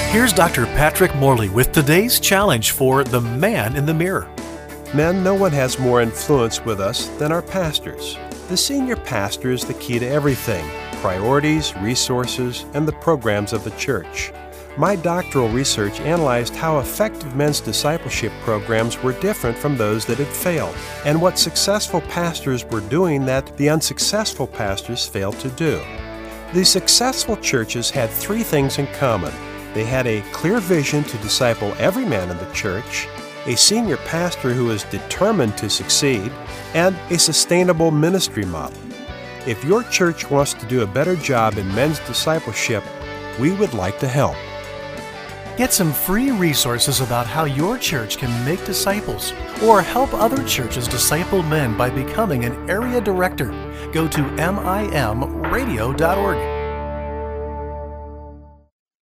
Here's Dr. Patrick Morley with today's challenge for the man in the mirror. Men, no one has more influence with us than our pastors. The senior pastor is the key to everything: priorities, resources, and the programs of the church. My doctoral research analyzed how effective men's discipleship programs were different from those that had failed, and what successful pastors were doing that the unsuccessful pastors failed to do. The successful churches had three things in common. They had a clear vision to disciple every man in the church, a senior pastor who is determined to succeed, and a sustainable ministry model. If your church wants to do a better job in men's discipleship, we would like to help. Get some free resources about how your church can make disciples or help other churches disciple men by becoming an area director. Go to mimradio.org.